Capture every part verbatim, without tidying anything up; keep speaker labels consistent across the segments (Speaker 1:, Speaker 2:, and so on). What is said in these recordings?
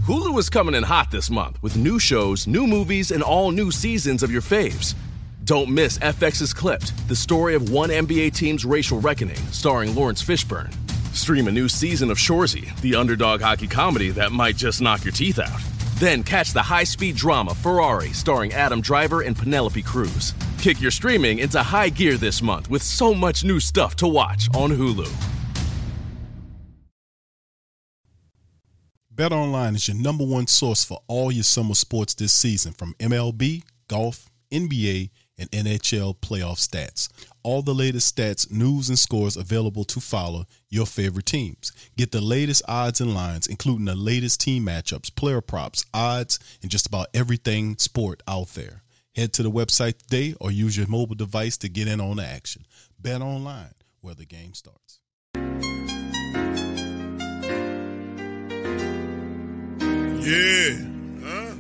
Speaker 1: Hulu is coming in hot this month with new shows, new movies, and all new seasons of your faves. Don't miss F X's Clipped, the story of one N B A team's racial reckoning, starring Lawrence Fishburne. Stream a new season of Shoresy, the underdog hockey comedy that might just knock your teeth out. Then catch the high-speed drama Ferrari, starring Adam Driver and Penelope Cruz. Kick your streaming into high gear this month with so much new stuff to watch on Hulu.
Speaker 2: BetOnline is your number one source for all your summer sports this season, from M L B, golf, N B A, and N H L playoff stats. All the latest stats, news, and scores available to follow your favorite teams. Get the latest odds and lines, including the latest team matchups, player props, odds, and just about everything sport out there. Head to the website today or use your mobile device to get in on the action. BetOnline, where the game starts.
Speaker 3: Yeah. Huh?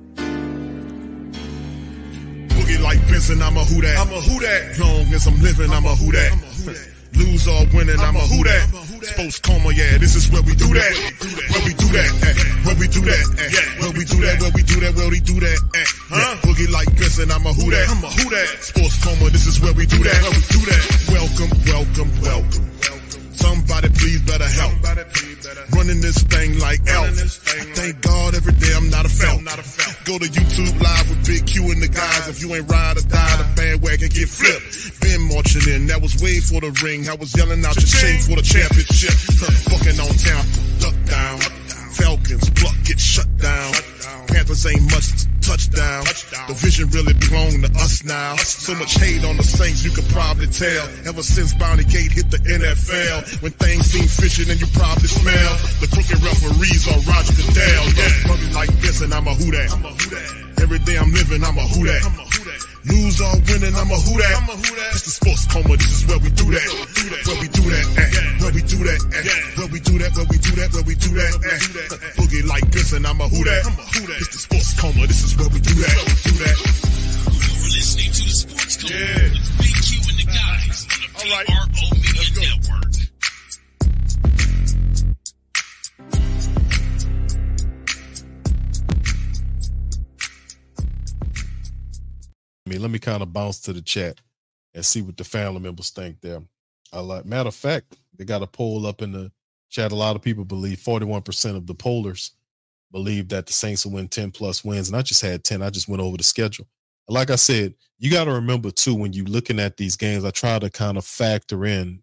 Speaker 3: Boogie like Benson, I'm a who that. I'm a who that. Long as I'm living, I'm a who that. Lose or winning, I'm a who that. Sports coma, yeah, this is where we do that. Where we do that, eh. Where we do that, eh. Where we do that, where we do that, where we do that, eh. Huh? Boogie like Benson, I'm a who that. I'm a who that. Sports coma, this is where we do that. Where we do that. Welcome, welcome, welcome. Somebody please better help. Running this thing like Elf. I thank God every day I'm not a felt. Go to YouTube Live with Big Q and the guys. If you ain't ride or die, the bandwagon get flipped. Been marching in, that was way for the ring. I was yelling out your shade for the championship. Bucking on town, duck down. Falcons, pluck, get shut down. Panthers ain't much touchdown. The vision really belong to us now. So much hate on the Saints, you could probably tell. Ever since Bounty Gate hit the N F L, when things seem fishy, then you probably smell the crooked referees or Roger Goodell. Yeah, probably like this, and I'm a who that. Every day I'm living, I'm a who that. Lose or winning, I'm a who that. It's the sports coma, this is where we do that. Where we do that, eh. Where we do that, eh. Where we do that, where we do that, where we do that, eh. Boogie like this, and I'm a who that. It's the sports coma, this is where we do that. Do that.
Speaker 4: You're listening to the Sports Coma
Speaker 3: Yeah.
Speaker 4: with Big Q and the guys on the P R O Media Network.
Speaker 2: I mean, let me kind of bounce to the chat and see what the family members think there. I like, matter of fact, they got a poll up in the chat. A lot of people believe forty-one percent of the pollers believe that the Saints will win ten plus wins. And I just had ten. I just went over the schedule. Like I said, you got to remember too, when you're looking at these games, I try to kind of factor in.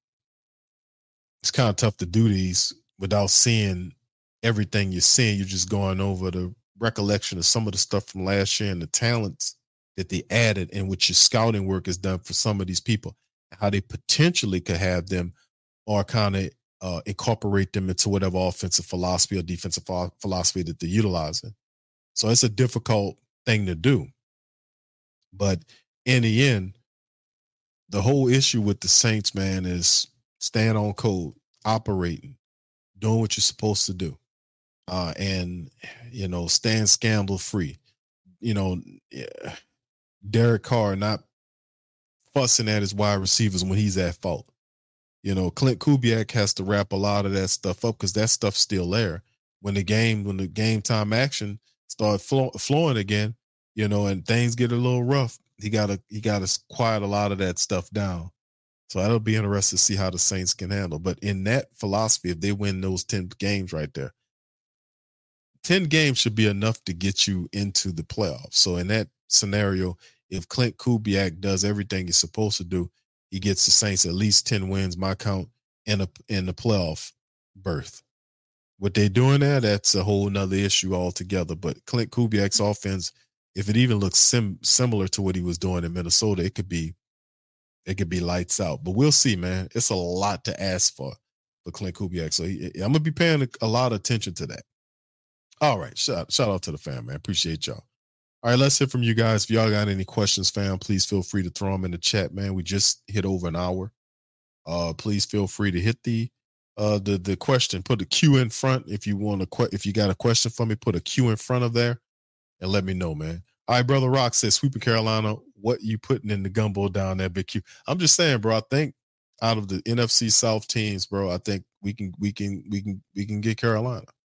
Speaker 2: It's kind of tough to do these without seeing everything you're seeing. You're just going over the recollection of some of the stuff from last year and the talents that they added and what your scouting work has done for some of these people, how they potentially could have them or kind of uh, incorporate them into whatever offensive philosophy or defensive philosophy that they're utilizing. So it's a difficult thing to do. But in the end, the whole issue with the Saints, man, is staying on code, operating, doing what you're supposed to do, uh, and, you know, staying scandal free. You know, yeah. Derek Carr not fussing at his wide receivers when he's at fault. You know, Clint Kubiak has to wrap a lot of that stuff up because that stuff's still there. When the game, when the game time action start flow, flowing again, you know, and things get a little rough, he gotta he gotta quiet a lot of that stuff down. So that'll be interesting to see how the Saints can handle. But in that philosophy, if they win those ten games right there, ten games should be enough to get you into the playoffs. So in that scenario, if Clint Kubiak does everything he's supposed to do, he gets the Saints at least ten wins, my count, in a in the playoff berth. What they're doing there, that's a whole nother issue altogether. But Clint Kubiak's offense, if it even looks sim- similar to what he was doing in Minnesota, it could be it could be lights out. But we'll see, man. It's a lot to ask for for Clint Kubiak. So he, I'm gonna be paying a, a lot of attention to that. All right, shout shout out to the fam, man. Appreciate y'all. All right, let's hear from you guys. If y'all got any questions, fam, please feel free to throw them in the chat, man. We just hit over an hour. Uh, please feel free to hit the uh the the question. Put a Q in front if you want to. Que- if you got a question for me, put a Q in front of there, and let me know, man. All right, Brother Rock says, Sweeping Carolina, what you putting in the gumbo down there, Big Q? I'm just saying, bro. I think out of the N F C South teams, bro, I think we can we can we can we can get Carolina.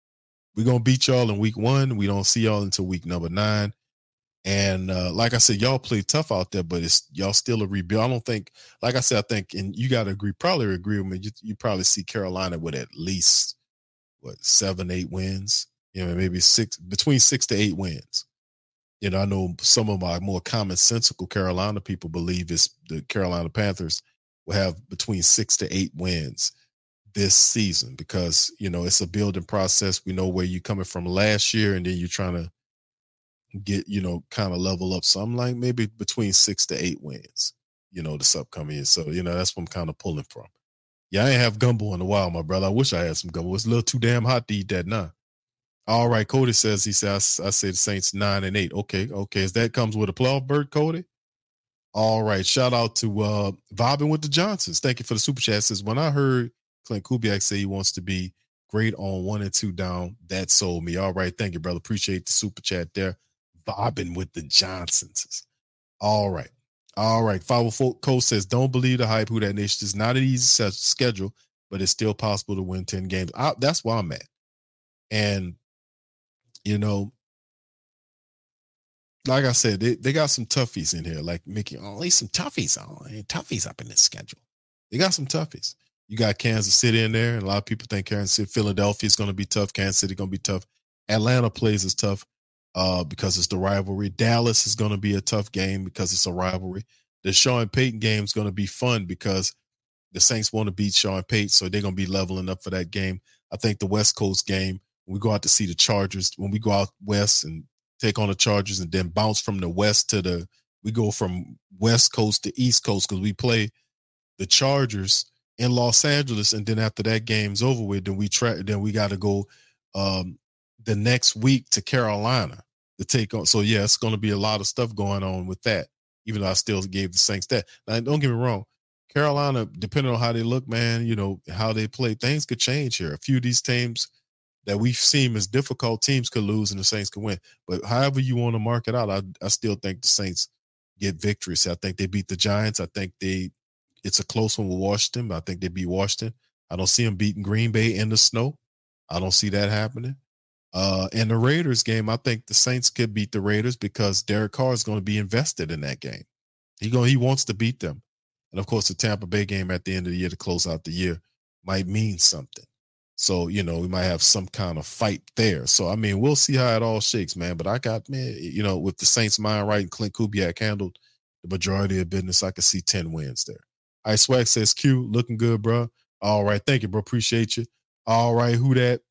Speaker 2: we're gonna beat y'all in week one. We don't see y'all until week number nine. And uh, like I said, y'all play tough out there, but it's y'all still a rebuild. I don't think, like I said, I think, and you got to agree, probably agree with me. You, you probably see Carolina with at least what seven, eight wins. You know, maybe six, between six to eight wins. You know, I know some of my more commonsensical Carolina people believe it's the Carolina Panthers will have between six to eight wins this season because, you know, it's a building process. We know where you're coming from last year, and then you're trying to get, you know, kind of level up. So I'm like maybe between six to eight wins, you know, this upcoming year. So, you know, that's what I'm kind of pulling from. Yeah, I ain't have gumbo in a while, my brother. I wish I had some gumbo. It's a little too damn hot to eat that now. All right, Cody says, he says, I, I say the Saints nine and eight. Okay, okay. As that comes with a playoff berth, Cody? All right, shout out to uh, Vibing with the Johnsons. Thank you for the super chat. Says, when I heard Clint Kubiak say he wants to be great on one and two down, that sold me. All right, thank you, brother. Appreciate the super chat there. Vibing with the Johnsons. All right. All right. five oh four Coast says, don't believe the hype. Who That Nation is not an easy schedule, but it's still possible to win ten games. I, that's why I'm at. And, you know, like I said, they, they got some toughies in here, like Mickey. Oh, at least some toughies. Oh, ain't toughies up in this schedule. They got some toughies. You got Kansas City in there, and a lot of people think Kansas City, Philadelphia is going to be tough. Kansas City going to be tough. Atlanta plays is tough uh, because it's the rivalry. Dallas is going to be a tough game because it's a rivalry. The Sean Payton game is going to be fun because the Saints want to beat Sean Payton, so they're going to be leveling up for that game. I think the West Coast game, when we go out to see the Chargers, when we go out west and take on the Chargers and then bounce from the west to the, we go from West Coast to East Coast because we play the Chargers in Los Angeles, and then after that game's over with, then we try, then we got to go um, the next week to Carolina to take on. So yeah, it's going to be a lot of stuff going on with that. Even though I still gave the Saints that. Now, don't get me wrong, Carolina, depending on how they look, man, you know how they play, things could change here. A few of these teams that we've seen as difficult teams could lose and the Saints could win. But however you want to mark it out, I, I still think the Saints get victories. I think they beat the Giants. I think they it's a close one with Washington. I think they beat Washington. I don't see them beating Green Bay in the snow. I don't see that happening. Uh, and the Raiders game, I think the Saints could beat the Raiders because Derek Carr is going to be invested in that game. He going he wants to beat them. And, of course, the Tampa Bay game at the end of the year to close out the year might mean something. So, you know, we might have some kind of fight there. So, I mean, we'll see how it all shakes, man. But I got, man, you know, with the Saints' mind right and Clint Kubiak handled the majority of business, I could see ten wins there. All right, Swag says, Q, looking good, bro. All right, thank you, bro. Appreciate you. All right, who that?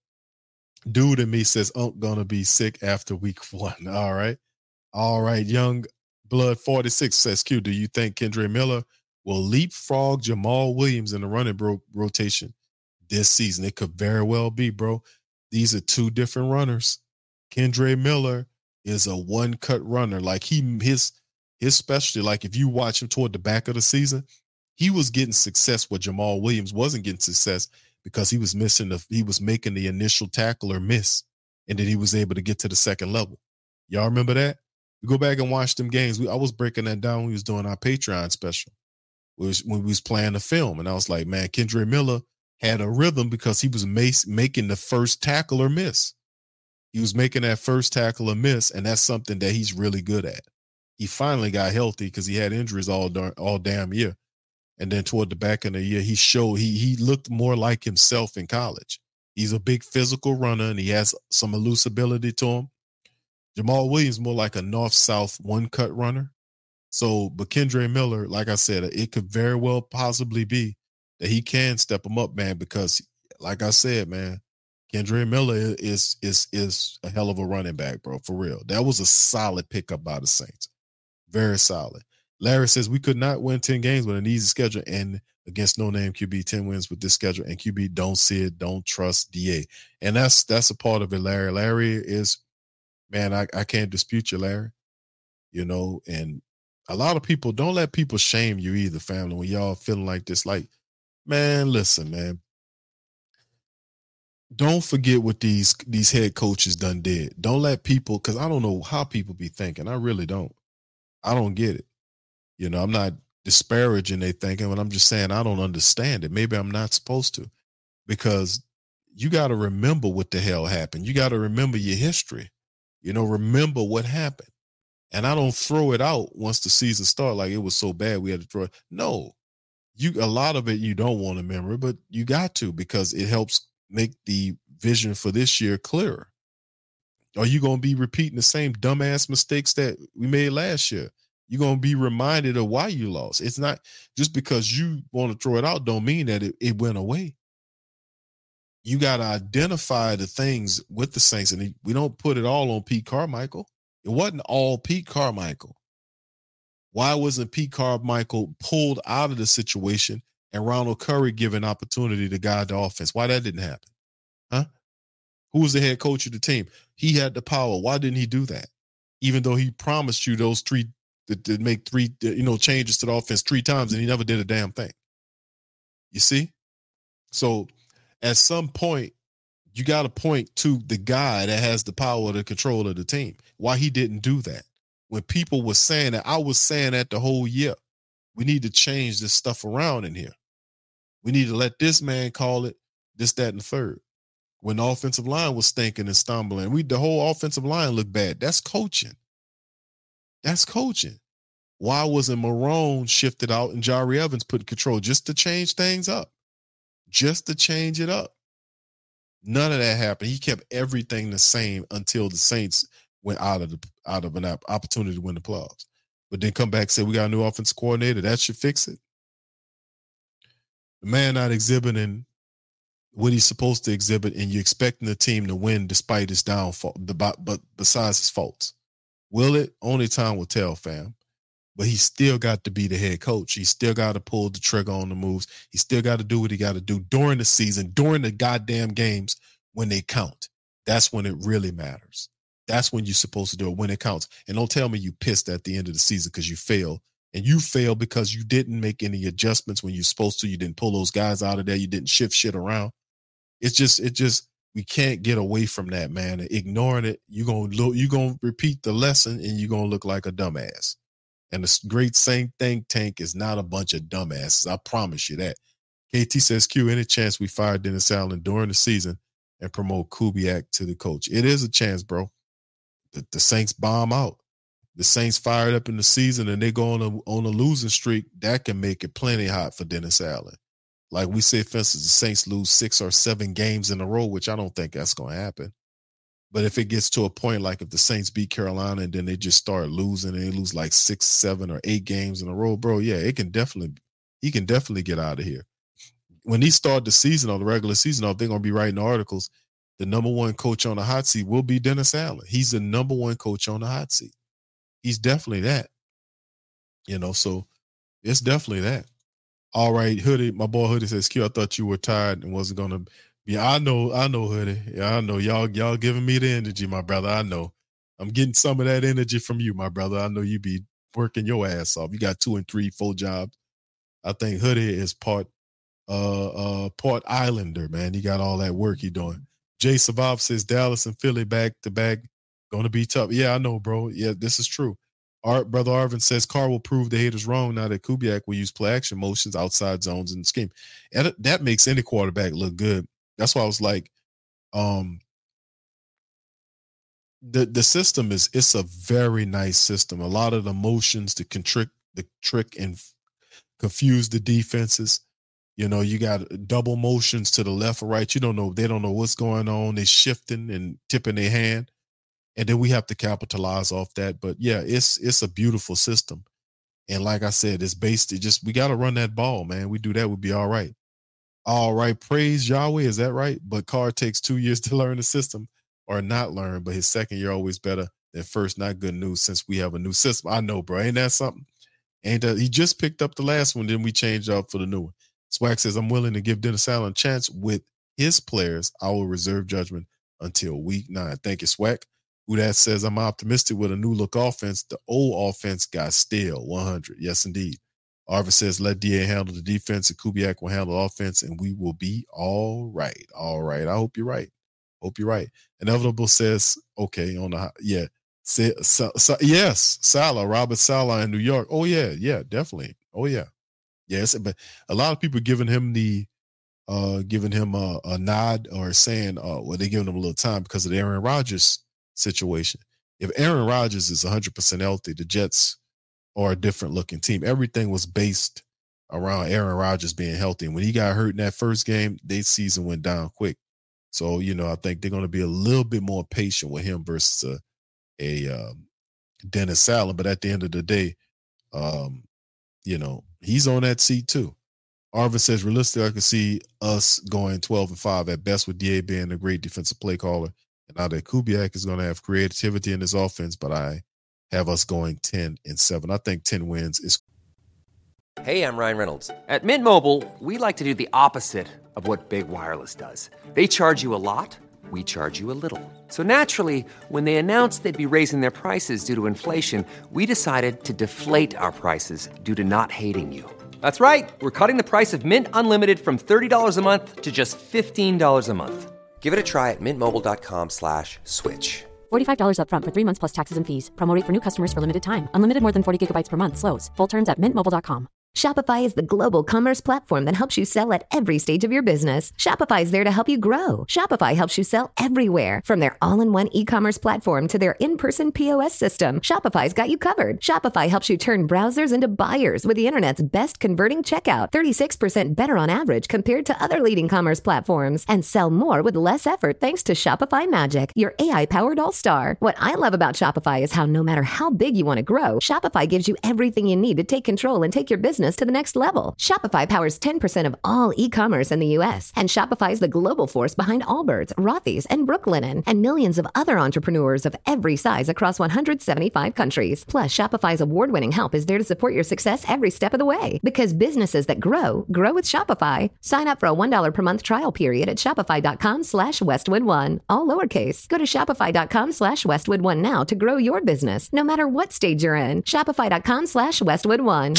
Speaker 2: Dude in me says, I'm going to be sick after week one. All right. All right, Young Blood forty-six says, Q, do you think Kendre Miller will leapfrog Jamal Williams in the running bro- rotation this season? It could very well be, bro. These are two different runners. Kendre Miller is a one-cut runner. Like he, his, his specialty, like if you watch him toward the back of the season, he was getting success where Jamal Williams wasn't getting success because he was missing the, he was making the initial tackle or miss, and then he was able to get to the second level. Y'all remember that? We go back and watch them games. We, I was breaking that down when we was doing our Patreon special. Was when we was playing the film, and I was like, man, Kendre Miller had a rhythm because he was mas- making the first tackle or miss. He was making that first tackle or miss, and that's something that he's really good at. He finally got healthy because he had injuries all darn, all damn year, and then toward the back of the year, he showed he he looked more like himself in college. He's a big physical runner, and he has some elusibility to him. Jamal Williams more like a north-south one-cut runner. So, but Kendre Miller, like I said, it could very well possibly be that he can step him up, man, because like I said, man, Kendre Miller is is is a hell of a running back, bro, for real. That was a solid pickup by the Saints. Very solid. Larry says we could not win ten games with an easy schedule and against no-name Q B, ten wins with this schedule, and Q B don't see it, don't trust D A. And that's that's a part of it, Larry. Larry is, man, I, I can't dispute you, Larry. You know, and a lot of people, don't let people shame you either, family, when y'all feeling like this. Like, man, listen, man. Don't forget what these these head coaches done did. Don't let people, because I don't know how people be thinking. I really don't. I don't get it. You know, I'm not disparaging their thinking, but I'm just saying I don't understand it. Maybe I'm not supposed to, because you got to remember what the hell happened. You got to remember your history. You know, remember what happened. And I don't throw it out once the season starts like it was so bad we had to throw it. No, you a lot of it you don't want to remember, but you got to because it helps make the vision for this year clearer. Are you going to be repeating the same dumbass mistakes that we made last year? You're going to be reminded of why you lost. It's not just because you want to throw it out don't mean that it, it went away. You got to identify the things with the Saints, and we don't put it all on Pete Carmichael. It wasn't all Pete Carmichael. Why wasn't Pete Carmichael pulled out of the situation and Ronald Curry given opportunity to guide the offense? Why that didn't happen? Huh? Who was the head coach of the team? He had the power. Why didn't he do that? Even though he promised you those three to, to make three, you know, changes to the offense three times, and he never did a damn thing. You see? So at some point, you got to point to the guy that has the power to control of the team. Why he didn't do that. When people were saying that, I was saying that the whole year. We need to change this stuff around in here. We need to let this man call it this, that, and the third. When the offensive line was stinking and stumbling, we the whole offensive line looked bad. That's coaching. That's coaching. Why wasn't Marrone shifted out and Jari Evans put in control just to change things up? Just to change it up. None of that happened. He kept everything the same until the Saints went out of the out of an opportunity to win the playoffs. But then come back and say, we got a new offensive coordinator. That should fix it. The man not exhibiting what he's supposed to exhibit, and you're expecting the team to win despite his downfall, but besides his faults. Will it? Only time will tell, fam. But he still got to be the head coach. He still got to pull the trigger on the moves. He still got to do what he got to do during the season, during the goddamn games when they count. That's when it really matters. That's when you're supposed to do it, when it counts. And don't tell me you pissed at the end of the season because you failed. And you failed because you didn't make any adjustments when you're supposed to. You didn't pull those guys out of there. You didn't shift shit around. It's just, it just, we can't get away from that, man. Ignoring it, you're going to you're going to repeat the lesson and you're going to look like a dumbass. And the great Saint think tank is not a bunch of dumbasses. I promise you that. K T says, Q, any chance we fire Dennis Allen during the season and promote Kubiak to the coach? It is a chance, bro. The, the Saints bomb out. The Saints fired up in the season and they go on a, on a losing streak. That can make it plenty hot for Dennis Allen. Like we say, for instance, the Saints lose six or seven games in a row, which I don't think that's going to happen. But if it gets to a point like if the Saints beat Carolina and then they just start losing and they lose like six, seven, or eight games in a row, bro, yeah, it can definitely, he can definitely get out of here. When he started the season or the regular season off, they're going to be writing articles. The number one coach on the hot seat will be Dennis Allen. He's the number one coach on the hot seat. He's definitely that. You know, so it's definitely that. All right, Hoodie, my boy Hoodie says, Q, I thought you were tired and wasn't going to be. I know, I know, Hoodie. Yeah, I know. Y'all, y'all giving me the energy, my brother. I know. I'm getting some of that energy from you, my brother. I know you be working your ass off. You got two and three, four jobs. I think Hoodie is part uh uh part Islander, man. He got all that work he doing. Jay Savav says Dallas and Philly back to back. Gonna be tough. Yeah, I know, bro. Yeah, this is true. Art, Brother Arvin says Carr will prove the haters wrong now that Kubiak will use play action motions, outside zones, and scheme. And that makes any quarterback look good. That's why I was like, um, the the system is it's a very nice system. A lot of the motions to contrick the trick and confuse the defenses. You know, you got double motions to the left or right. You don't know. They don't know what's going on. They're shifting and tipping their hand. And then we have to capitalize off that. But yeah, it's it's a beautiful system. And like I said, it's based, it just, we got to run that ball, man. We do that, we'll be all right. All right, praise Yahweh, is that right? But Carr takes two years to learn the system or not learn, but his second year always better than first. Not good news since we have a new system. I know, bro. Ain't that something? Ain't that, he just picked up the last one, then we changed up for the new one. Swag says, I'm willing to give Dennis Allen a chance with his players. I will reserve judgment until week nine. Thank you, Swag. Who that says, I'm optimistic with a new look offense. The old offense got stale, one hundred. Yes, indeed. Arvis says, let D A handle the defense and Kubiak will handle offense and we will be all right. All right. I hope you're right. Hope you're right. Inevitable says, okay, on the, yeah. Say, so, so, yes, Salah, Robert Salah in New York. Oh, yeah, yeah, definitely. Oh, yeah. Yes, but a lot of people giving him the uh, giving him a, a nod or saying, uh, well, they're giving him a little time because of the Aaron Rodgers situation. If Aaron Rodgers is one hundred percent healthy, the Jets are a different looking team. Everything was based around Aaron Rodgers being healthy. And when he got hurt in that first game, their season went down quick. So, you know, I think they're going to be a little bit more patient with him versus a, a um, Dennis Allen. But at the end of the day, um, you know, he's on that seat too. Arvin says, realistically, I can see us going twelve and five at best with D A being a great defensive play caller. And now that Kubiak is going to have creativity in his offense, but I have us going ten and seven. I think ten wins is.
Speaker 5: Hey, I'm Ryan Reynolds. At Mint Mobile, we like to do the opposite of what Big Wireless does. They charge you a lot, we charge you a little. So naturally, when they announced they'd be raising their prices due to inflation, we decided to deflate our prices due to not hating you. That's right. We're cutting the price of Mint Unlimited from thirty dollars a month to just fifteen dollars a month. Give it a try at mintmobile.com slash switch.
Speaker 6: forty-five dollars up front for three months plus taxes and fees. Promo rate for new customers for limited time. Unlimited more than forty gigabytes per month. Slows full terms at mint mobile dot com.
Speaker 7: Shopify is the global commerce platform that helps you sell at every stage of your business. Shopify is there to help you grow. Shopify helps you sell everywhere, from their all-in-one e-commerce platform to their in-person P O S system. Shopify's got you covered. Shopify helps you turn browsers into buyers with the internet's best converting checkout, thirty-six percent better on average compared to other leading commerce platforms, and sell more with less effort thanks to Shopify Magic, your A I-powered all-star. What I love about Shopify is how no matter how big you want to grow, Shopify gives you everything you need to take control and take your business to the next level. Shopify powers ten percent of all e-commerce in the U S, and Shopify is the global force behind Allbirds, Rothy's, and Brooklinen, and millions of other entrepreneurs of every size across one hundred seventy-five countries. Plus, Shopify's award-winning help is there to support your success every step of the way. Because businesses that grow, grow with Shopify. Sign up for a one dollar per month trial period at shopify.com slash Westwood One. All lowercase. Go to shopify.com slash Westwood One now to grow your business, no matter what stage you're in. Shopify.com slash Westwood One.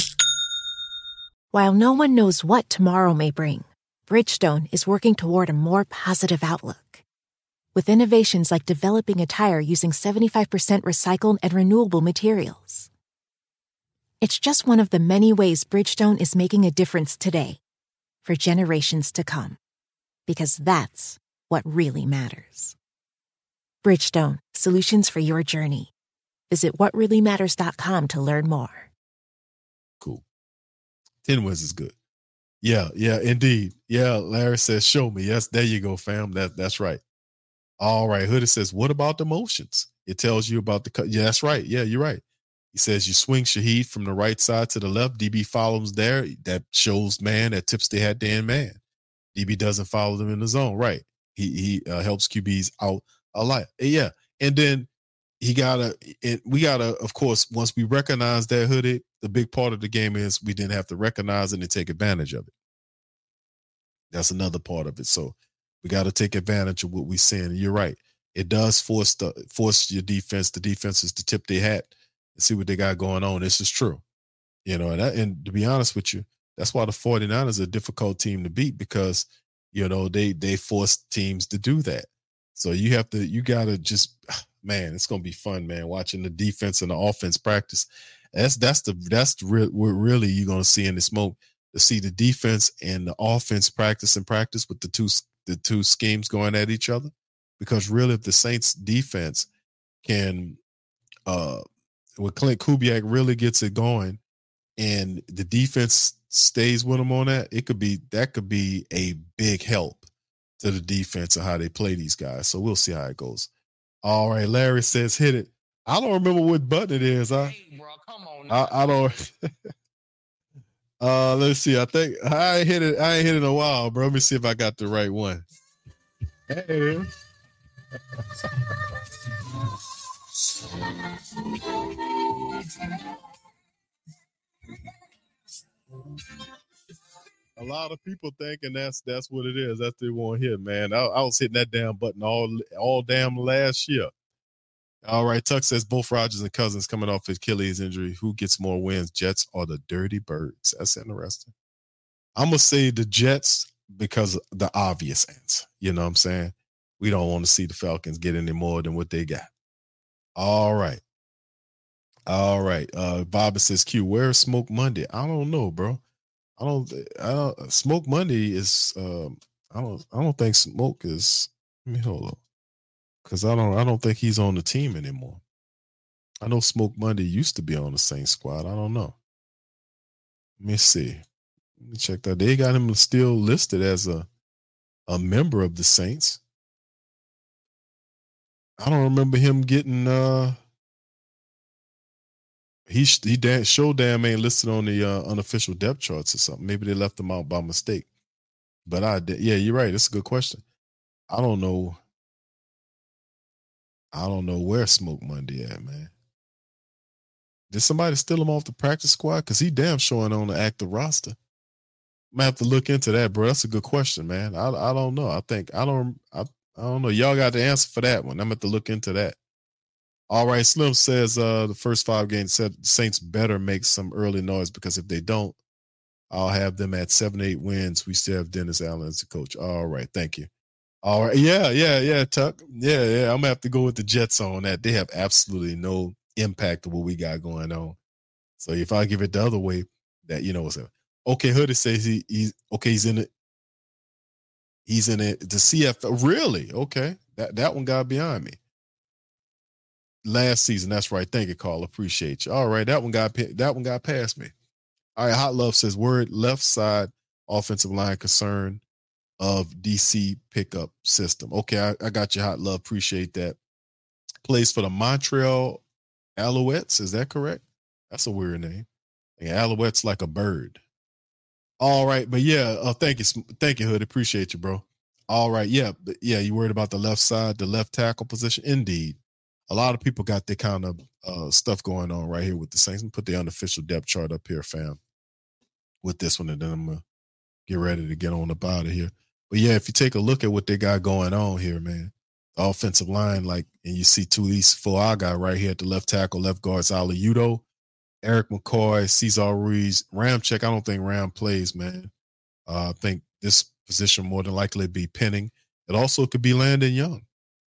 Speaker 8: While no one knows what tomorrow may bring, Bridgestone is working toward a more positive outlook. With innovations like developing a tire using seventy-five percent recycled and renewable materials. It's just one of the many ways Bridgestone is making a difference today, for generations to come. Because that's what really matters. Bridgestone, solutions for your journey. Visit what really matters dot com to learn more.
Speaker 2: Cool. ten wins is good. Yeah, yeah, indeed. Yeah, Larry says, show me. Yes, there you go, fam. That, that's right. All right. Hoodie says, what about the motions? It tells you about the cut. Yeah, that's right. Yeah, you're right. He says you swing Shaheed from the right side to the left. D B follows there. That shows man. That tips the hat to end man. D B doesn't follow them in the zone. Right. He he uh, helps Q Bs out a lot. Yeah. And then he gotta, it, we gotta, of course, once we recognize that, Hoodie, the big part of the game is we didn't have to recognize it and take advantage of it. That's another part of it. So we got to take advantage of what we're seeing. And you're right. It does force the force your defense, the defenses to tip their hat and see what they got going on. This is true. You know, and, that, and to be honest with you, that's why the 49ers are a difficult team to beat, because, you know, they they force teams to do that. So you have to, you got to just, man, it's going to be fun, man, watching the defense and the offense practice. That's that's the that's the real, what really you're going to see in the smoke, to see the defense and the offense practice and practice with the two the two schemes going at each other. Because really, if the Saints defense can, uh, when Clint Kubiak really gets it going, and the defense stays with them on that, it could be that could be a big help to the defense and how they play these guys. So we'll see how it goes. All right, Larry says, hit it. I don't remember what button it is. I,
Speaker 9: hey, bro, come on now.
Speaker 2: I, I don't. uh, let's see. I think I ain't hit it. I ain't hit it in a while, bro. Let me see if I got the right one. Hey. A lot of people thinking that's that's what it is. That's what they want to hear, man. I, I was hitting that damn button all all damn last year. All right, Tuck says both Rodgers and Cousins coming off Achilles injury. Who gets more wins, Jets or the Dirty Birds? That's interesting. I'm going to say the Jets because of the obvious answer. You know what I'm saying? We don't want to see the Falcons get any more than what they got. All right. All right. Uh, Bobby says, Q, where's Smoke Monday? I don't know, bro. I don't. I don't. Smoke Monday is. Um, I don't. I don't think Smoke is. Let me hold on, because I don't. I don't think he's on the team anymore. I know Smoke Monday used to be on the Saints squad. I don't know. Let me see. Let me check that. They got him still listed as a a member of the Saints. I don't remember him getting. Uh, he he damn, show damn ain't listed on the uh, unofficial depth charts or something. Maybe they left him out by mistake. But I did. Yeah, you're right. It's a good question. I don't know. I don't know where Smoke Monday at, man. Did somebody steal him off the practice squad? Because he damn showing on the active roster. I'm gonna have to look into that, bro. That's a good question, man. I I don't know. I think I don't I, I don't know. Y'all got the answer for that one. I'm gonna have to look into that. All right, Slim says uh, the first five games said Saints better make some early noise because if they don't, I'll have them at seven, eight wins. We still have Dennis Allen as the coach. All right, thank you. All right, yeah, yeah, yeah, Tuck. Yeah, yeah. I'm gonna have to go with the Jets on that. They have absolutely no impact of what we got going on. So if I give it the other way, that you know what's up. Okay, Hoodie says he he's okay. He's in it. He's in it. The C F L. Really? Okay, that that one got behind me. Last season, that's right. Thank you, Carl. Appreciate you. All right, that one got that one got past me. All right, Hot Love says word left side offensive line concern of D C pickup system. Okay, I, I got you, Hot Love. Appreciate that. Plays for the Montreal Alouettes. Is that correct? That's a weird name. Yeah, Alouettes like a bird. All right, but yeah, uh, thank you, thank you, Hood. Appreciate you, bro. All right, yeah, yeah. You worried about the left side, the left tackle position? Indeed. A lot of people got their kind of uh, stuff going on right here with the Saints. I'm gonna put the unofficial depth chart up here, fam, with this one, and then I'm gonna get ready to get on up out of here. But yeah, if you take a look at what they got going on here, man, the offensive line, like, and you see Tulis Fuaga right here at the left tackle, left guard's Ali Udo, Eric McCoy, Cesar Ruiz, Ramczyk. I don't think Ram plays, man. Uh, I think this position more than likely be Penning. It also could be Landon Young.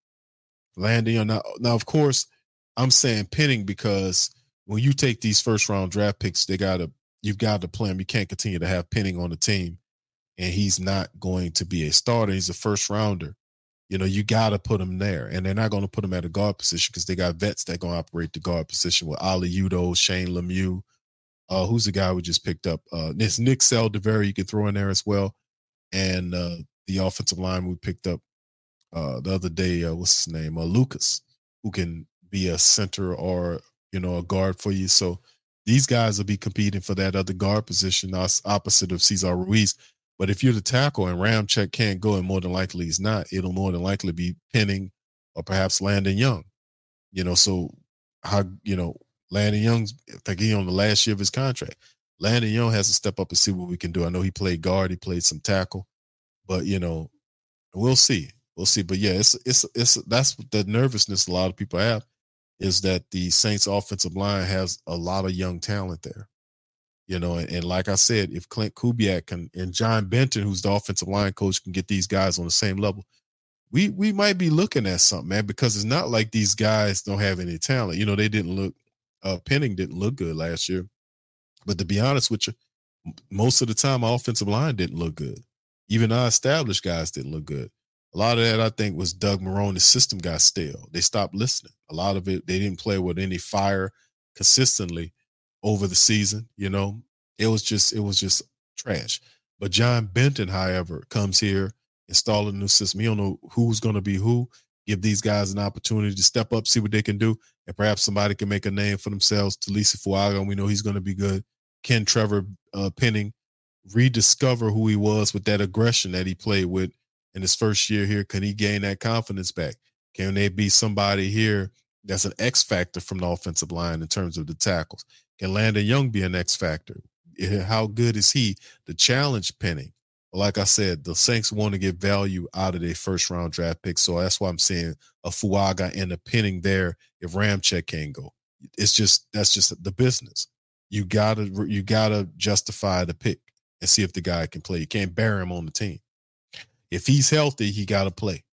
Speaker 2: Landon Young. Now, now, of course, I'm saying Penning because when you take these first round draft picks, they gotta you've got to play him. You can't continue to have Penning on the team, and he's not going to be a starter. He's a first rounder. You know, you got to put him there, and they're not going to put him at a guard position because they got vets that going to operate the guard position with Ali Udo, Shane Lemieux. Uh, who's the guy we just picked up? Uh, it's Nick Saldiveri you can throw in there as well, and uh, the offensive line we picked up uh, the other day. Uh, what's his name? Uh, Lucas, who can be a center or you know a guard for you. So these guys will be competing for that other guard position, opposite of Cesar Ruiz. But if you're the tackle and Ramczyk can't go, and more than likely he's not, it'll more than likely be Penning or perhaps Landon Young. You know, so how, you know, Landon Young's, I think he's on the last year of his contract. Landon Young has to step up and see what we can do. I know he played guard, he played some tackle, but, you know, we'll see. We'll see. But, yeah, it's it's it's that's the nervousness a lot of people have is that the Saints offensive line has a lot of young talent there. You know, and, and like I said, if Clint Kubiak can, and John Benton, who's the offensive line coach, can get these guys on the same level, we we might be looking at something, man, because it's not like these guys don't have any talent. You know, they didn't look, uh, Penning didn't look good last year. But to be honest with you, most of the time, our offensive line didn't look good. Even our established guys didn't look good. A lot of that, I think, was Doug Marone's system got stale. They stopped listening. A lot of it, they didn't play with any fire consistently over the season. You know, it was just, it was just trash. But John Benton, however, comes here, install a new system. He don't know who's going to be who, give these guys an opportunity to step up, see what they can do, and perhaps somebody can make a name for themselves. Talisa Fuaga, and we know he's going to be good. Ken Trevor uh, Penning, rediscover who he was with that aggression that he played with in his first year here. Can he gain that confidence back? Can there be somebody here that's an X factor from the offensive line in terms of the tackles? Can Landon Young be an X factor? How good is he to challenge Penning? Like I said, the Saints want to get value out of their first round draft pick. So that's why I'm saying a Fuaga and a Penning there if Ramczyk can't go. It's just, that's just the business. You gotta, you gotta justify the pick and see if the guy can play. You can't bury him on the team. If he's healthy, he got to play.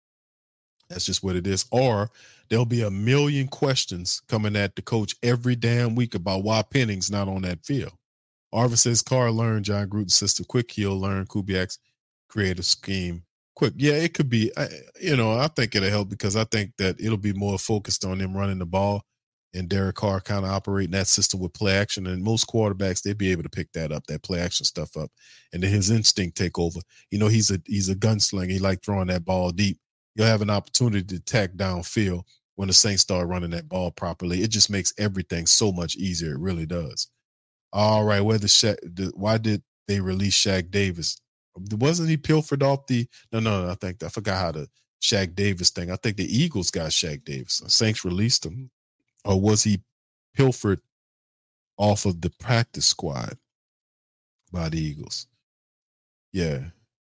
Speaker 2: That's just what it is. Or there'll be a million questions coming at the coach every damn week about why Penning's not on that field. Arvin says Carr learned John Gruden's system quick. He'll learn Kubiak's creative scheme quick. Yeah, it could be. I, you know, I think it'll help because I think that it'll be more focused on them running the ball and Derek Carr kind of operating that system with play action. And most quarterbacks, they'd be able to pick that up, that play action stuff up, and then his instinct take over. You know, he's a he's a gunslinger. He like throwing that ball deep. You'll have an opportunity to attack downfield when the Saints start running that ball properly. It just makes everything so much easier. It really does. All right, where the Sha- the, why did they release Shaq Davis? Wasn't he pilfered off the? No, no, no. I think I forgot how the Shaq Davis thing. I think the Eagles got Shaq Davis. The Saints released him. Or was he pilfered off of the practice squad by the Eagles? Yeah.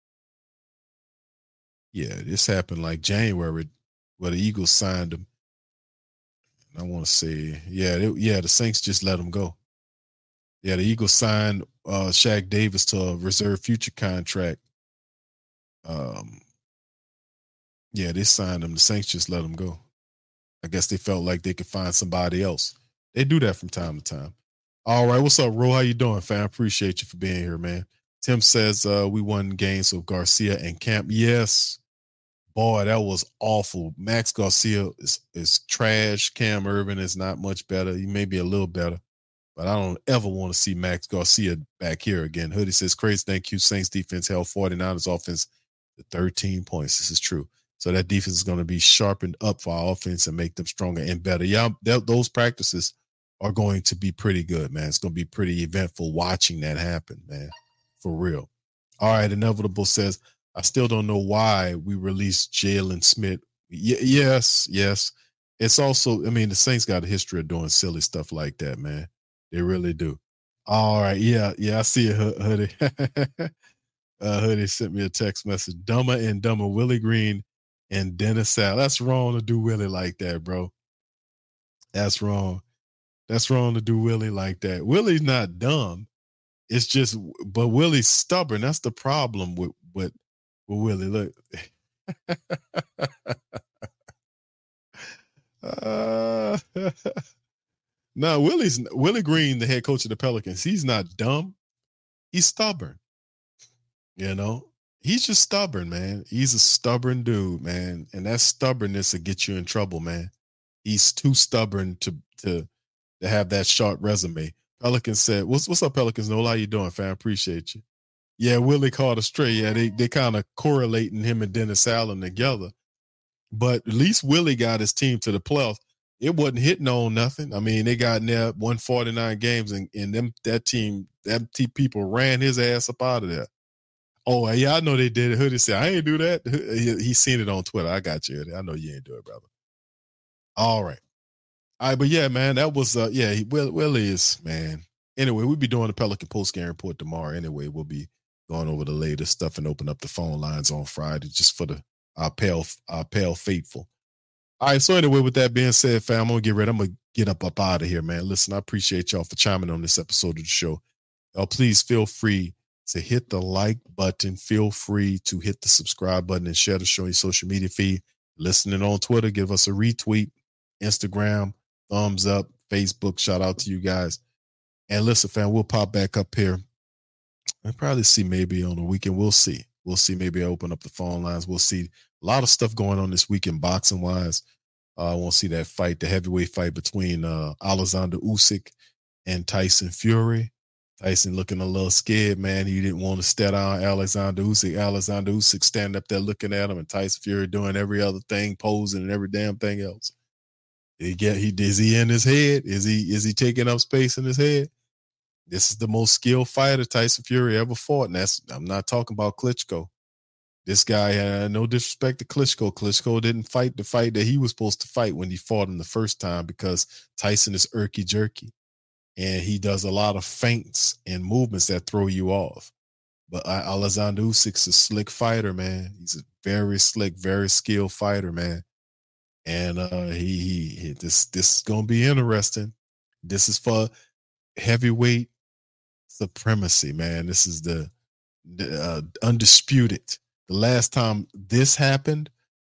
Speaker 2: Yeah, this happened like January where the Eagles signed him. I want to say, yeah, they, yeah, the Saints just let him go. Yeah, the Eagles signed uh, Shaq Davis to a reserve future contract. Um, yeah, they signed him. The Saints just let him go. I guess they felt like they could find somebody else. They do that from time to time. All right, what's up, Ro? How you doing, fam? Appreciate you for being here, man. Tim says uh, we won games with Garcia and Camp. Yes. Boy, that was awful. Max Garcia is, is trash. Cam Irvin is not much better. He may be a little better, but I don't ever want to see Max Garcia back here again. Hoodie says, crazy, thank you. Saints defense held forty-niners offense to thirteen points. This is true. So that defense is going to be sharpened up for our offense and make them stronger and better. Yeah, those practices are going to be pretty good, man. It's going to be pretty eventful watching that happen, man, for real. All right, Inevitable says, I still don't know why we released Jalen Smith. Y- yes, yes. It's also, I mean, the Saints got a history of doing silly stuff like that, man. They really do. All right, yeah, yeah, I see it, Hoodie. uh, Hoodie sent me a text message. Dumber and Dumber, Willie Green and Dennis Allen. That's wrong to do Willie like that, bro. That's wrong. That's wrong to do Willie like that. Willie's not dumb. It's just, but Willie's stubborn. That's the problem with with, with Willie. Look. uh, no, Willie's Willie Green, the head coach of the Pelicans. He's not dumb. He's stubborn. You know. He's just stubborn, man. He's a stubborn dude, man. And that stubbornness will get you in trouble, man. He's too stubborn to to, to have that sharp resume. Pelicans said, what's what's up, Pelicans? Noel, how you doing, fam? Appreciate you. Yeah, Willie caught a stray. Yeah, they they kind of correlating him and Dennis Allen together. But at least Willie got his team to the playoffs. It wasn't hitting on nothing. I mean, they got in there, won forty-nine games, and, and them that team, that team people ran his ass up out of there. Oh, yeah, I know they did it. Hoodie said, I ain't do that. He, he seen it on Twitter. I got you. I know you ain't do it, brother. All right. All right, but yeah, man, that was, uh, yeah, he, Will, Willie is, man. Anyway, we'll be doing the Pelican post-game report tomorrow. Anyway, we'll be going over the latest stuff and open up the phone lines on Friday just for the our pale, our pale faithful. All right, so anyway, with that being said, fam, I'm going to get ready. I'm going to get up, up out of here, man. Listen, I appreciate y'all for chiming on this episode of the show. Y'all, please feel free to hit the like button. Feel free to hit the subscribe button and share the show on your social media feed. Listening on Twitter, give us a retweet. Instagram, thumbs up. Facebook, shout out to you guys. And listen, fam, we'll pop back up here. I'll probably see maybe on the weekend. We'll see. We'll see. Maybe I open up the phone lines. We'll see. A lot of stuff going on this weekend boxing-wise. Uh, I want to see that fight, the heavyweight fight between uh, Alexander Usyk and Tyson Fury. Tyson looking a little scared, man. He didn't want to stare down Alexander Usyk. Alexander Usyk standing up there looking at him, and Tyson Fury doing every other thing, posing and every damn thing else. Did he get he is he in his head? Is he is he taking up space in his head? This is the most skilled fighter Tyson Fury ever fought, and that's I'm not talking about Klitschko. This guy had no disrespect to Klitschko. Klitschko didn't fight the fight that he was supposed to fight when he fought him the first time because Tyson is irky jerky. And he does a lot of feints and movements that throw you off. But Alexander Usyk's a slick fighter, man. He's a very slick, very skilled fighter, man. And uh, he, he, he this this is gonna be interesting. This is for heavyweight supremacy, man. This is the, the uh, undisputed. The last time this happened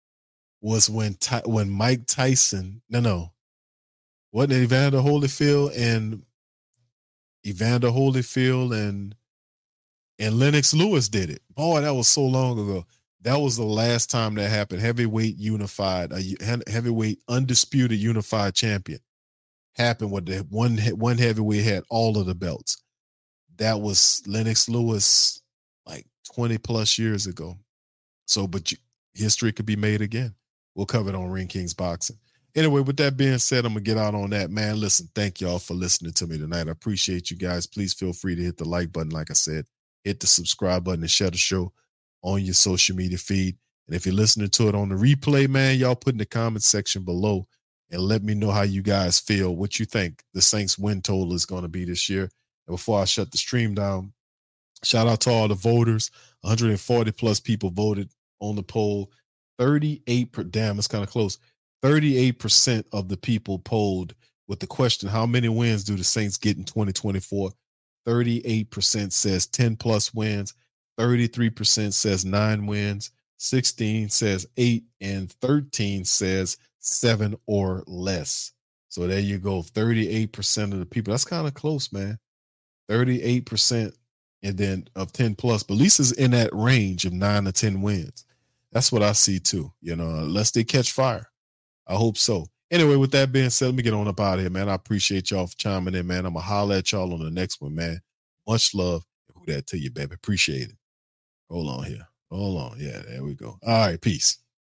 Speaker 2: was when Ty- when Mike Tyson, no, no, wasn't it Evander Holyfield and Evander Holyfield and and Lennox Lewis did it. Boy, that was so long ago. That was the last time that happened. Heavyweight unified, a heavyweight undisputed unified champion happened with the one one heavyweight had all of the belts. That was Lennox Lewis like twenty plus years ago. So, but you, history could be made again. We'll cover it on Ring Kings Boxing. Anyway, with that being said, I'm going to get out on that, man. Listen, thank y'all for listening to me tonight. I appreciate you guys. Please feel free to hit the like button, like I said. Hit the subscribe button and share the show on your social media feed. And if you're listening to it on the replay, man, y'all put in the comment section below and let me know how you guys feel, what you think the Saints win total is going to be this year. And before I shut the stream down, shout out to all the voters. one hundred forty plus people voted on the poll. thirty-eight per damn, it's kind of close. thirty-eight percent of the people polled with the question, how many wins do the Saints get in twenty twenty-four? thirty-eight percent says ten plus wins. thirty-three percent says nine wins. sixteen says eight, and thirteen says seven or less. So there you go. thirty-eight percent of the people. That's kind of close, man. thirty-eight percent and then of ten plus, but at least it's in that range of nine to ten wins. That's what I see too, you know, unless they catch fire. I hope so. Anyway, with that being said, let me get on up out of here, man. I appreciate y'all for chiming in, man. I'm going to holler at y'all on the next one, man. Much love. Who that to you, baby. Appreciate it. Hold on here. Hold on. Yeah, there we go. All right, peace.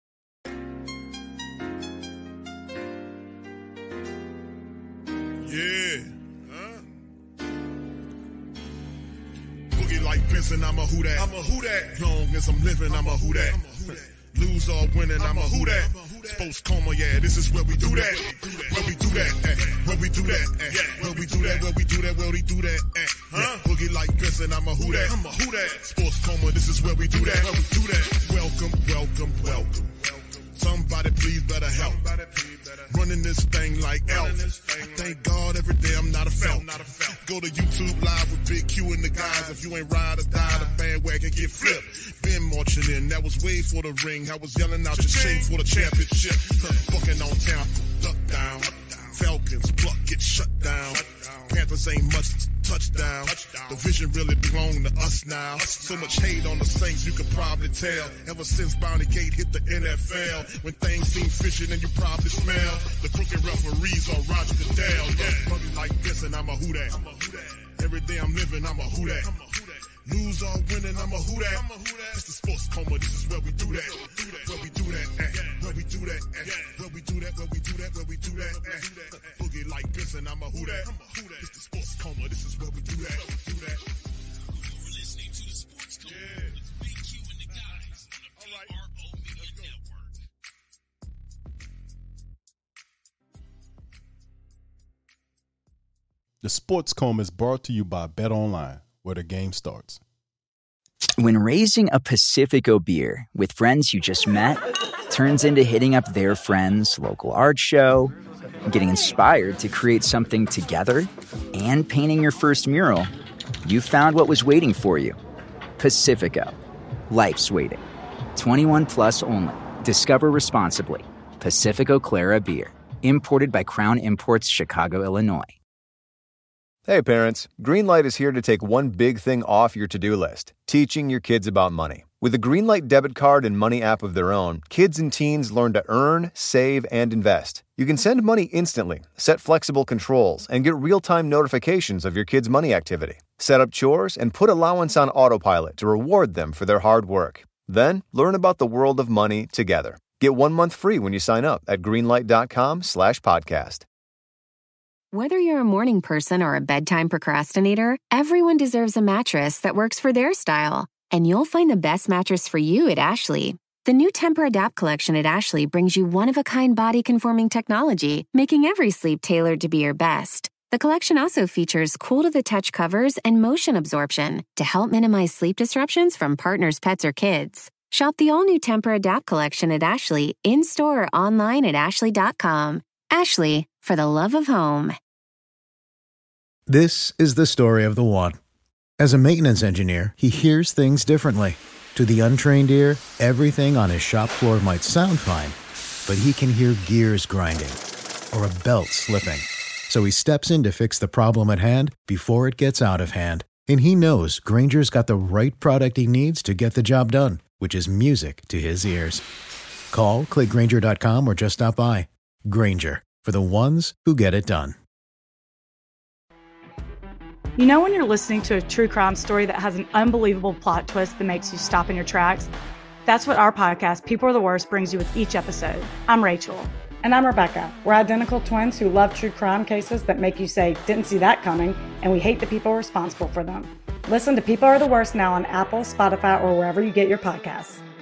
Speaker 3: Yeah. Huh? Boogie like Benson, I'm a who that. I'm a who that. Long as I'm living, I'm a who that. Lose or winning, I'm a who that. Sports coma, yeah, this is where we do that. Where we do that, eh. Where we do that, eh. Where we do that, where we do that, where we do that, eh. Huh? Boogie like Benson, I'm a who that. I'm a who that. Sports coma, this is where we do that. Where we do that. Welcome, welcome, welcome. Somebody please better help. Running this thing like Elf. I thank God every day I'm not a felt. Go to YouTube Live with Big Q and the guys. If you ain't ride or die, the bandwagon get flipped. Been marching in, that was way for the ring. I was yelling out your shade for the championship. Bucking on town, duck down. Falcons, pluck, get shut down. Panthers ain't much touchdown. The vision really belong to us now. So much hate on the Saints, you could probably tell. Ever since Bounty Gate hit the N F L, when things seem fishy and you probably smell the crooked referees or Roger Goodell. Yeah, probably like this and I'm a who that. Every day I'm living, I'm a who that. Lose or winning, I'm a who that. It's the sports coma, this is where we do that. Where we do that, eh. Where we do that, eh. Where we do that, where we do that, where we do that, eh. Boogie like Benson, I'm a who that. It's the sports coma, this is where we do that. Do that.
Speaker 4: You're listening to the Sports Coma with Big Q and the guys on the P R O Media Network.
Speaker 9: The Sports Coma is brought to you by BetOnline, where the game starts.
Speaker 10: When raising a Pacifico beer with friends you just met turns into hitting up their friend's local art show, getting inspired to create something together, and painting your first mural, you found what was waiting for you. Pacifico. Life's waiting. twenty-one plus only. Discover responsibly. Pacifico Clara Beer. Imported by Crown Imports, Chicago, Illinois.
Speaker 11: Hey parents, Greenlight is here to take one big thing off your to-do list, teaching your kids about money. With a Greenlight debit card and money app of their own, kids and teens learn to earn, save, and invest. You can send money instantly, set flexible controls, and get real-time notifications of your kids' money activity. Set up chores and put allowance on autopilot to reward them for their hard work. Then, learn about the world of money together. Get one month free when you sign up at greenlight.com slash podcast.
Speaker 12: Whether you're a morning person or a bedtime procrastinator, everyone deserves a mattress that works for their style. And you'll find the best mattress for you at Ashley. The new Tempur-Adapt collection at Ashley brings you one-of-a-kind body-conforming technology, making every sleep tailored to be your best. The collection also features cool-to-the-touch covers and motion absorption to help minimize sleep disruptions from partners, pets, or kids. Shop the all-new Tempur-Adapt collection at Ashley, in-store or online at ashley dot com. Ashley, for the love of home.
Speaker 13: This is the story of the one. As a maintenance engineer, he hears things differently. To the untrained ear, everything on his shop floor might sound fine, but he can hear gears grinding or a belt slipping. So he steps in to fix the problem at hand before it gets out of hand. And he knows Grainger's got the right product he needs to get the job done, which is music to his ears. Call, click Grainger dot com, or just stop by. Grainger, for the ones who get it done.
Speaker 14: You know when you're listening to a true crime story that has an unbelievable plot twist that makes you stop in your tracks? That's what our podcast, People Are the Worst, brings you with each episode. I'm Rachel.
Speaker 15: And I'm Rebecca. We're identical twins who love true crime cases that make you say, didn't see that coming, and we hate the people responsible for them. Listen to People Are the Worst now on Apple, Spotify, or wherever you get your podcasts.